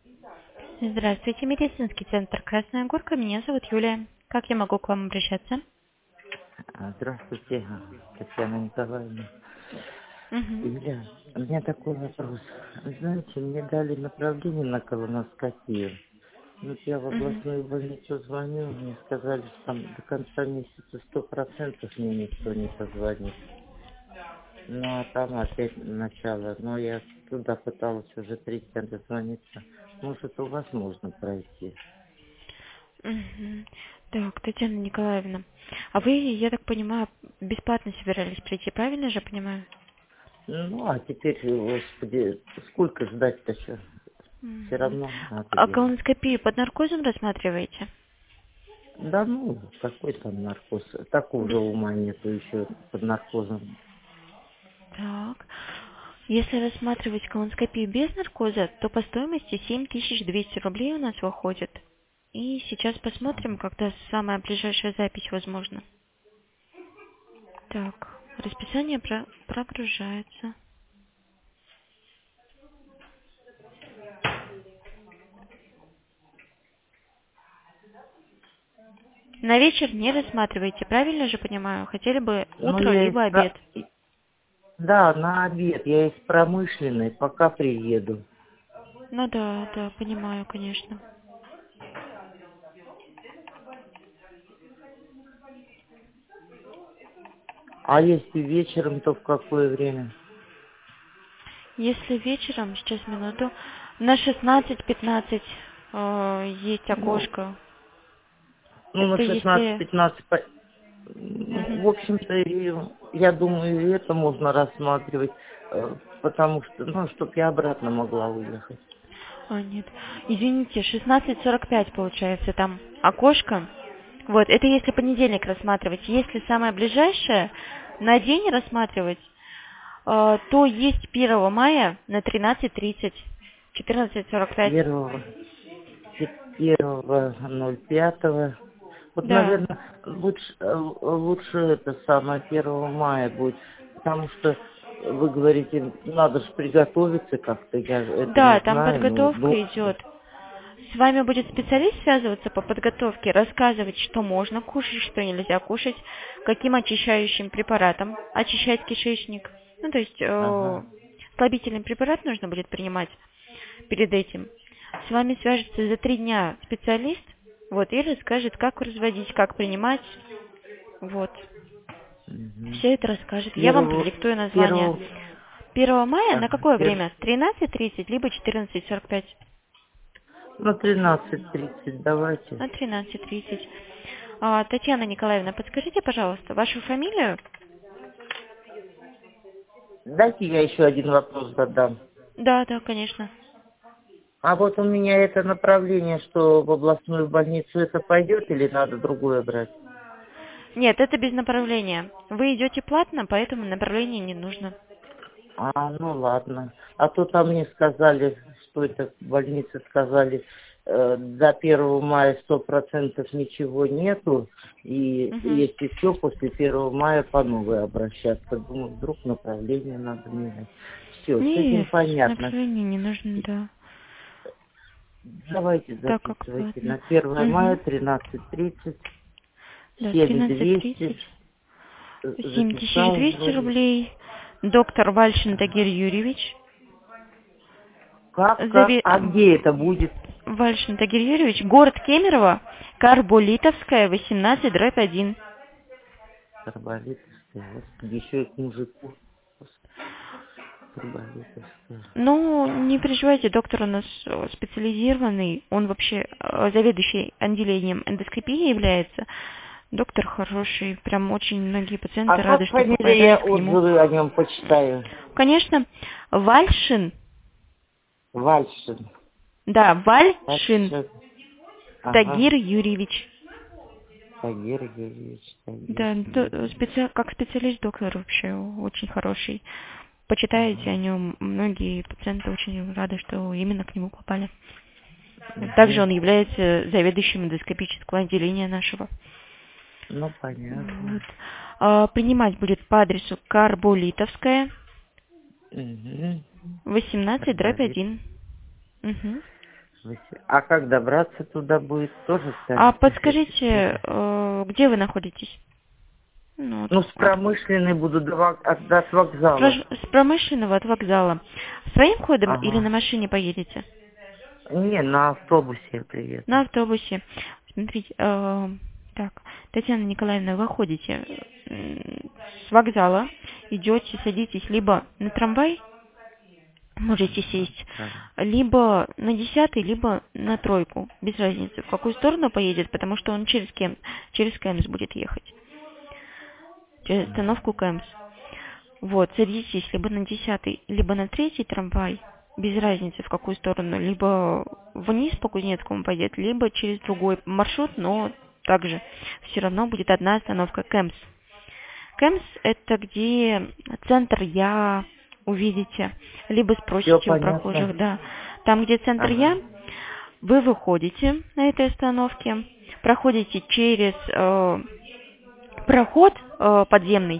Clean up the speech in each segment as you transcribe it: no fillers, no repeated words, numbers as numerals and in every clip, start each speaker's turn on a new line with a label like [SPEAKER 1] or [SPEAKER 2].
[SPEAKER 1] Здравствуйте, медицинский центр «Красная Горка». Меня зовут Юлия. Как я могу к вам обращаться?
[SPEAKER 2] Здравствуйте, Татьяна Николаевна.
[SPEAKER 1] Угу.
[SPEAKER 2] Юля, у меня такой вопрос. Знаете, мне дали направление на колоноскопию. Вот я в
[SPEAKER 1] Угу.
[SPEAKER 2] областную больницу звоню, мне сказали, что там до конца месяца 100% мне никто не позвонит. Ну, а там опять начало. Но я туда пыталась уже 3 дня дозвониться. Может, у вас можно пройти?
[SPEAKER 1] Угу. Так, Татьяна Николаевна, а вы, я так понимаю, бесплатно собирались прийти, правильно же понимаю?
[SPEAKER 2] Ну, а теперь, господи, сколько ждать-то еще? Все
[SPEAKER 1] Угу.
[SPEAKER 2] равно надо
[SPEAKER 1] А
[SPEAKER 2] делать.
[SPEAKER 1] колоноскопию под наркозом рассматриваете?
[SPEAKER 2] Да ну, какой там наркоз? Такого же ума нету еще под наркозом.
[SPEAKER 1] Так. Если рассматривать колоноскопию без наркоза, то по стоимости 7200 рублей у нас выходит. И сейчас посмотрим, когда самая ближайшая запись возможна. Так, расписание прогружается. На вечер не рассматриваете, правильно же понимаю? Хотели бы
[SPEAKER 2] Ну,
[SPEAKER 1] утро
[SPEAKER 2] я
[SPEAKER 1] либо обед.
[SPEAKER 2] Да, на обед. Я из промышленной, пока приеду.
[SPEAKER 1] Ну да, да, понимаю, конечно.
[SPEAKER 2] А если вечером, то в какое время?
[SPEAKER 1] Если вечером, сейчас минуту, на 16:15 есть
[SPEAKER 2] Ну,
[SPEAKER 1] окошко.
[SPEAKER 2] на
[SPEAKER 1] Это если...
[SPEAKER 2] 16-15.
[SPEAKER 1] Мгм.
[SPEAKER 2] В общем-то, я думаю, и это можно рассматривать, потому что, ну, чтобы я обратно могла уехать.
[SPEAKER 1] А, нет. Извините, 16:45 получается там окошко. Вот, это если понедельник рассматривать. Если самое ближайшее, на день рассматривать, то есть 1 мая на 13:30, 14:45.
[SPEAKER 2] Первого, 1.05. Вот,
[SPEAKER 1] Да,
[SPEAKER 2] наверное, лучше это самое 1 мая будет, потому что вы говорите, надо же приготовиться как-то, я это
[SPEAKER 1] да,
[SPEAKER 2] не
[SPEAKER 1] там
[SPEAKER 2] знаю, ну,
[SPEAKER 1] подготовка идет. С вами будет специалист связываться по подготовке, рассказывать, что можно кушать, что нельзя кушать, каким очищающим препаратом очищать кишечник. Ну, то есть
[SPEAKER 2] ага.
[SPEAKER 1] слабительный препарат нужно будет принимать перед этим. С вами свяжется за 3 дня специалист, вот, и расскажет, как разводить, как принимать, вот.
[SPEAKER 2] Мгм.
[SPEAKER 1] Все это расскажет. Я вам
[SPEAKER 2] Первого,
[SPEAKER 1] продиктую название.
[SPEAKER 2] первого,
[SPEAKER 1] 1 мая на
[SPEAKER 2] ага,
[SPEAKER 1] какое время? 13:30 либо 14:45?
[SPEAKER 2] на 13:30 давайте.
[SPEAKER 1] На 13:30. Татьяна Николаевна, подскажите, пожалуйста, вашу фамилию?
[SPEAKER 2] Дайте я еще один вопрос задам.
[SPEAKER 1] Да, да, конечно.
[SPEAKER 2] А вот у меня это направление, что в областную больницу, это пойдет или надо другое брать?
[SPEAKER 1] Нет, это без направления. Вы идете платно, поэтому направление не нужно.
[SPEAKER 2] Ну ладно. А то там мне сказали, что это в больнице сказали, до 1 мая 100% ничего нету, и
[SPEAKER 1] Угу.
[SPEAKER 2] если все, после 1 мая по новой обращаться. Думаю, вдруг направление надо менять. Все, с этим
[SPEAKER 1] Нет,
[SPEAKER 2] понятно.
[SPEAKER 1] направление не нужно, да.
[SPEAKER 2] Давайте
[SPEAKER 1] Так как
[SPEAKER 2] записывайте.
[SPEAKER 1] платно.
[SPEAKER 2] На 1 мая
[SPEAKER 1] Угу.
[SPEAKER 2] 13:30,
[SPEAKER 1] Да,
[SPEAKER 2] 7200,
[SPEAKER 1] 13:30.
[SPEAKER 2] записал
[SPEAKER 1] 7200
[SPEAKER 2] вроде.
[SPEAKER 1] рублей. Доктор Вальшин Тагир Юрьевич.
[SPEAKER 2] Как? А где это будет?
[SPEAKER 1] Вальшин Тагир Юрьевич, город Кемерово, Карболитовская, 18/1.
[SPEAKER 2] Карболитовская, господи, еще и к мужику. Карболитовская.
[SPEAKER 1] Ну, не переживайте, доктор у нас специализированный, он вообще заведующий отделением эндоскопии является. Доктор хороший, прям очень многие
[SPEAKER 2] А
[SPEAKER 1] пациенты рады,
[SPEAKER 2] как
[SPEAKER 1] что
[SPEAKER 2] фамилия, я
[SPEAKER 1] попадают к нему.
[SPEAKER 2] отзывы о нем почитаю?
[SPEAKER 1] Конечно, Вальшин,
[SPEAKER 2] Вальшин.
[SPEAKER 1] да, Вальшин
[SPEAKER 2] Вальшин. Ага.
[SPEAKER 1] Тагир Юрьевич.
[SPEAKER 2] Тагир Юрьевич, Тагир
[SPEAKER 1] Да,
[SPEAKER 2] Юрьевич.
[SPEAKER 1] как специалист доктор вообще очень хороший. Почитаете о
[SPEAKER 2] Ага.
[SPEAKER 1] нем, многие пациенты очень рады, что именно к нему попали. Также
[SPEAKER 2] Угу.
[SPEAKER 1] он является заведующим эндоскопического отделения нашего.
[SPEAKER 2] Ну,
[SPEAKER 1] Вот.
[SPEAKER 2] понятно.
[SPEAKER 1] Принимать будет по адресу Карболитовская,
[SPEAKER 2] Угу. Карболит.
[SPEAKER 1] 18/1. Угу.
[SPEAKER 2] А как добраться туда будет, тоже
[SPEAKER 1] А
[SPEAKER 2] скажете?
[SPEAKER 1] подскажите, где вы находитесь? Ну,
[SPEAKER 2] Ну, с промышленной буду от вокзала.
[SPEAKER 1] с промышленного от вокзала. Своим ходом или на
[SPEAKER 2] Ага.
[SPEAKER 1] машине поедете?
[SPEAKER 2] Не, на автобусе я приеду.
[SPEAKER 1] На автобусе. Смотрите, так, Татьяна Николаевна, вы ходите с вокзала, идете, садитесь либо на трамвай, можете
[SPEAKER 2] Ага,
[SPEAKER 1] сесть,
[SPEAKER 2] правильно.
[SPEAKER 1] либо на 10-й, либо на тройку. Без разницы, в какую сторону поедет, потому что он через Кэмс будет ехать. Через остановку Кэмс. Вот, садитесь либо на 10-й, либо на 3-й трамвай, без разницы в какую сторону, либо вниз по Кузнецкому пойдет, либо через другой маршрут, но также все равно будет одна остановка Кэмс. Кэмс это где центр Я увидите, либо
[SPEAKER 2] Все
[SPEAKER 1] спросите у
[SPEAKER 2] понятно?
[SPEAKER 1] прохожих, да. Там, где центр Я,
[SPEAKER 2] Ага.
[SPEAKER 1] вы выходите на этой остановке, проходите через проход подземный,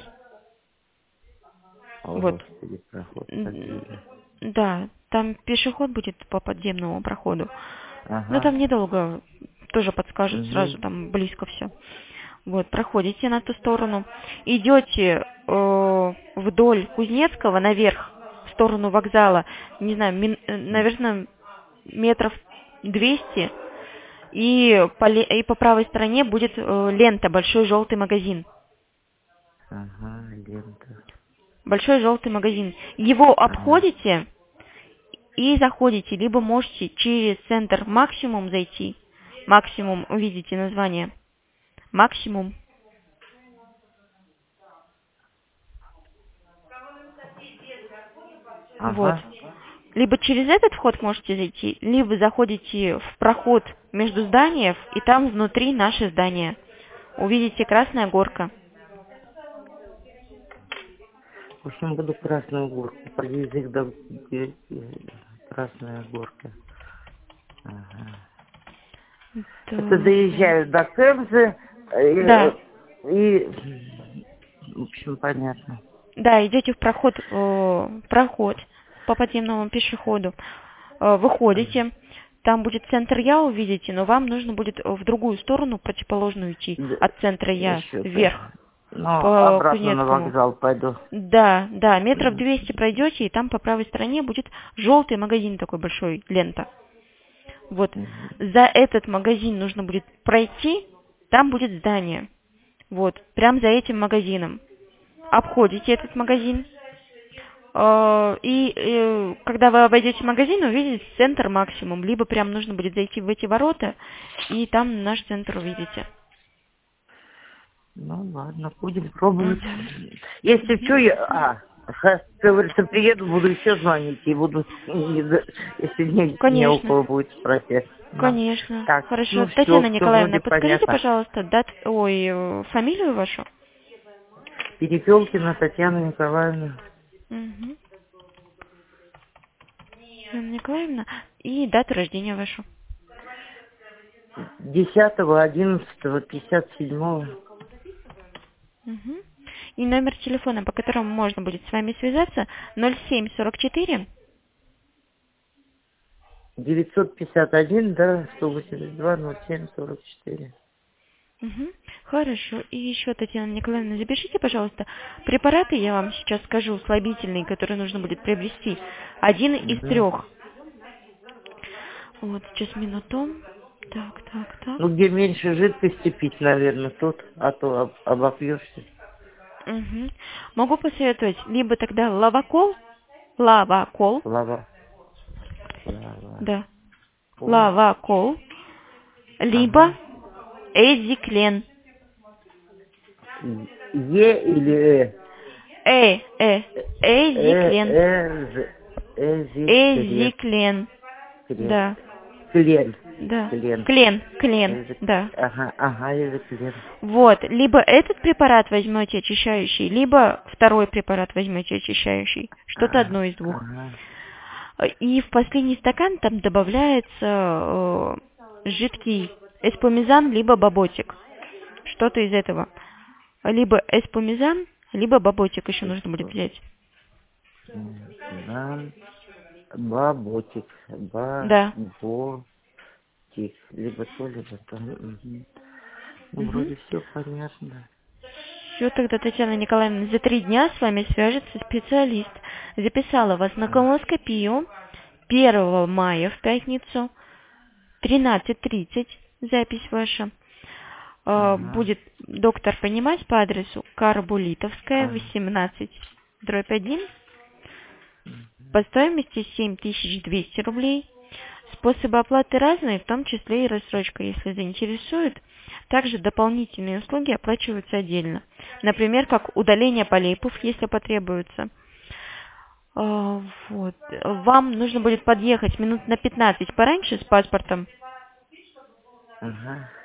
[SPEAKER 2] О,
[SPEAKER 1] вот.
[SPEAKER 2] Господи, проход подземный.
[SPEAKER 1] Да, там пешеход будет по подземному проходу. Но
[SPEAKER 2] Ага.
[SPEAKER 1] там недолго, тоже подскажут сразу,
[SPEAKER 2] Угу.
[SPEAKER 1] там близко все. Вот, проходите на ту сторону, идете вдоль Кузнецкого наверх, в сторону вокзала, не знаю, наверное, метров 200, и по правой стороне будет лента, большой желтый магазин.
[SPEAKER 2] Ага, лента.
[SPEAKER 1] Большой желтый магазин. Его
[SPEAKER 2] Ага.
[SPEAKER 1] обходите и заходите, либо можете через центр Максимум зайти. Максимум, увидите название. Максимум. Вот.
[SPEAKER 2] Ага.
[SPEAKER 1] Либо через этот вход можете зайти, либо заходите в проход между зданиев, и там внутри наше здание. Увидите Красная Горка.
[SPEAKER 2] В общем, буду Красную Горку. По язык до Красная Горка. Ага. Это
[SPEAKER 1] Так.
[SPEAKER 2] доезжаю до Кэмзы
[SPEAKER 1] Да.
[SPEAKER 2] и, в общем, понятно.
[SPEAKER 1] Да, идете в проход по подземному пешеходу, выходите, там будет центр Я, увидите, но вам нужно будет в другую сторону, противоположную идти,
[SPEAKER 2] Да,
[SPEAKER 1] от центра Я,
[SPEAKER 2] еще-то.
[SPEAKER 1] вверх,
[SPEAKER 2] Ну,
[SPEAKER 1] по
[SPEAKER 2] обратно на
[SPEAKER 1] Кузнецкому.
[SPEAKER 2] вокзал пойду.
[SPEAKER 1] Да, да, метров 200 пройдете, и там по правой стороне будет желтый магазин такой большой, лента. Вот,
[SPEAKER 2] Мгм.
[SPEAKER 1] за этот магазин нужно будет пройти, там будет здание. Вот, прям за этим магазином. Обходите этот магазин, и когда вы обойдете магазин, увидите центр Максимум, либо прям нужно будет зайти в эти ворота, и там наш центр увидите.
[SPEAKER 2] Ну, ладно, будем пробовать.
[SPEAKER 1] Мгм.
[SPEAKER 2] Если
[SPEAKER 1] Мгм.
[SPEAKER 2] что, как говорится, приеду, буду еще звонить, и буду, если не у
[SPEAKER 1] Конечно,
[SPEAKER 2] кого будет спросить. Ну,
[SPEAKER 1] конечно.
[SPEAKER 2] так,
[SPEAKER 1] Хорошо.
[SPEAKER 2] ну
[SPEAKER 1] Татьяна
[SPEAKER 2] все
[SPEAKER 1] Николаевна,
[SPEAKER 2] вроде
[SPEAKER 1] подскажите,
[SPEAKER 2] понятно.
[SPEAKER 1] пожалуйста, фамилию вашу?
[SPEAKER 2] Перепелкина Татьяна Николаевна.
[SPEAKER 1] Угу. Татьяна Николаевна. И дату рождения вашу.
[SPEAKER 2] 10.11.57.
[SPEAKER 1] Угу. И номер телефона, по которому можно будет с вами связаться, 0744.
[SPEAKER 2] 951, да, 182-07-44.
[SPEAKER 1] Угу. Хорошо. И еще, Татьяна Николаевна, запишите, пожалуйста, препараты, я вам сейчас скажу, слабительные, которые нужно будет приобрести. Один из
[SPEAKER 2] Угу.
[SPEAKER 1] 3. Вот, сейчас минуту. Так, так, так.
[SPEAKER 2] Ну, где меньше жидкости пить, наверное, тут, а то обопьешься.
[SPEAKER 1] Угу. Могу посоветовать либо тогда лавакол,
[SPEAKER 2] Лава.
[SPEAKER 1] да,
[SPEAKER 2] О.
[SPEAKER 1] лавакол, либо
[SPEAKER 2] Ага.
[SPEAKER 1] эзиклен.
[SPEAKER 2] Е или
[SPEAKER 1] Э, э, эзиклен.
[SPEAKER 2] Эзиклен.
[SPEAKER 1] Эзиклен. Да,
[SPEAKER 2] Клен.
[SPEAKER 1] да.
[SPEAKER 2] Клен.
[SPEAKER 1] Клен, да.
[SPEAKER 2] Ага, эзиклен.
[SPEAKER 1] Вот, либо этот препарат возьмете очищающий, либо второй препарат возьмете очищающий. Что-то одно из двух.
[SPEAKER 2] Ага.
[SPEAKER 1] И в последний стакан там добавляется жидкий эспумизан, либо баботик. Что-то из этого. Либо эспумизан, либо баботик еще нужно будет взять.
[SPEAKER 2] Да. Баботик.
[SPEAKER 1] Да.
[SPEAKER 2] Баботик. Либо то, либо то. Мгм. Ну,
[SPEAKER 1] Угу.
[SPEAKER 2] вроде все понятно.
[SPEAKER 1] Все, тогда, Татьяна Николаевна, за 3 дня с вами свяжется специалист. Записала вас на колоноскопию 1 мая в пятницу, 13:30, запись ваша.
[SPEAKER 2] Ага.
[SPEAKER 1] Будет доктор понимать по адресу Карбулитовская,
[SPEAKER 2] Ага.
[SPEAKER 1] 18/1. По стоимости 7200 рублей. Способы оплаты разные, в том числе и рассрочка, если заинтересует. Также дополнительные услуги оплачиваются отдельно. Например, как удаление полипов, если потребуется. Вот. Вам нужно будет подъехать минут на 15 пораньше с паспортом.
[SPEAKER 2] Ага.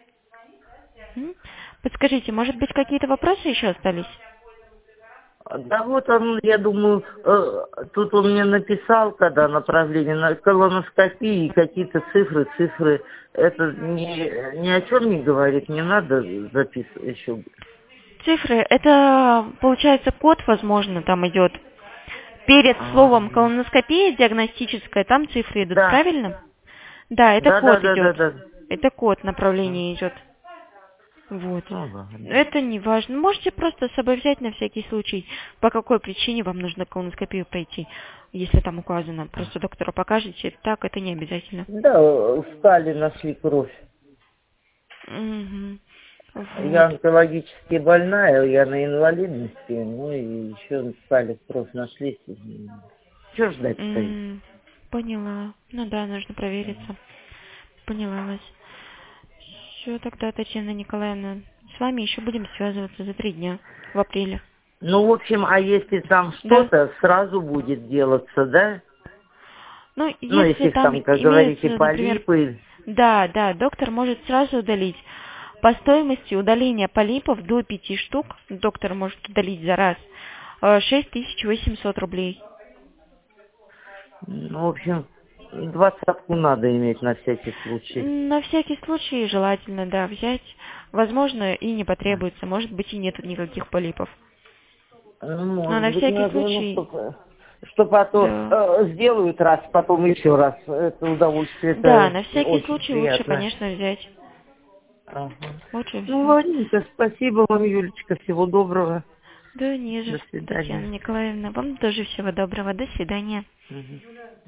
[SPEAKER 1] Подскажите, может быть, какие-то вопросы еще остались?
[SPEAKER 2] Да вот он, я думаю, тут он мне написал, когда направление на колоноскопии, какие-то цифры. Это ни о чем не говорит, не надо записывать еще.
[SPEAKER 1] Цифры, это получается код, возможно, там идет. Перед словом колоноскопия диагностическая, там цифры идут,
[SPEAKER 2] Да,
[SPEAKER 1] правильно? Да, это
[SPEAKER 2] да, да,
[SPEAKER 1] код
[SPEAKER 2] да, да,
[SPEAKER 1] идет.
[SPEAKER 2] да.
[SPEAKER 1] Это код направления идет. Вот.
[SPEAKER 2] Ну ладно.
[SPEAKER 1] Это не важно. Можете просто с собой взять на всякий случай, по какой причине вам нужно колоноскопию пройти, если там указано. Просто доктору покажете. Так, это не обязательно.
[SPEAKER 2] Да, в стали нашли кровь.
[SPEAKER 1] Угу.
[SPEAKER 2] Я
[SPEAKER 1] Вот.
[SPEAKER 2] онкологически больная, я на инвалидности, ну и еще в стали кровь нашли. Чего ждать-то?
[SPEAKER 1] Поняла. Ну да, нужно провериться. Поняла вас. Все, тогда, Татьяна Николаевна, с вами еще будем связываться за 3 дня в апреле.
[SPEAKER 2] Ну, в общем, а если там
[SPEAKER 1] Да.
[SPEAKER 2] что-то сразу будет делаться, да?
[SPEAKER 1] Ну,
[SPEAKER 2] Ну,
[SPEAKER 1] если
[SPEAKER 2] если
[SPEAKER 1] там
[SPEAKER 2] там, как говорите,
[SPEAKER 1] имеется, например,
[SPEAKER 2] полипы.
[SPEAKER 1] да, доктор может сразу удалить. По стоимости удаления полипов до 5 штук, доктор может удалить за раз, 6800 рублей.
[SPEAKER 2] Ну, в общем, 20-ку надо иметь на всякий случай.
[SPEAKER 1] На всякий случай желательно, да, взять. Возможно, и не потребуется, может быть, и нет никаких полипов.
[SPEAKER 2] Ну,
[SPEAKER 1] Но
[SPEAKER 2] может
[SPEAKER 1] на
[SPEAKER 2] быть,
[SPEAKER 1] всякий
[SPEAKER 2] надо, ну,
[SPEAKER 1] случай,
[SPEAKER 2] чтобы а то
[SPEAKER 1] да.
[SPEAKER 2] сделают раз, потом еще раз. Это удовольствие,
[SPEAKER 1] Да,
[SPEAKER 2] это
[SPEAKER 1] на всякий
[SPEAKER 2] очень
[SPEAKER 1] случай лучше,
[SPEAKER 2] приятно.
[SPEAKER 1] конечно, взять.
[SPEAKER 2] Ага.
[SPEAKER 1] Лучше
[SPEAKER 2] Ну,
[SPEAKER 1] взять.
[SPEAKER 2] ладненько, спасибо вам, Юлечка, всего доброго.
[SPEAKER 1] Да не за
[SPEAKER 2] До
[SPEAKER 1] что, Татьяна
[SPEAKER 2] свидания.
[SPEAKER 1] Николаевна. Вам тоже всего доброго. До свидания.
[SPEAKER 2] Мгм.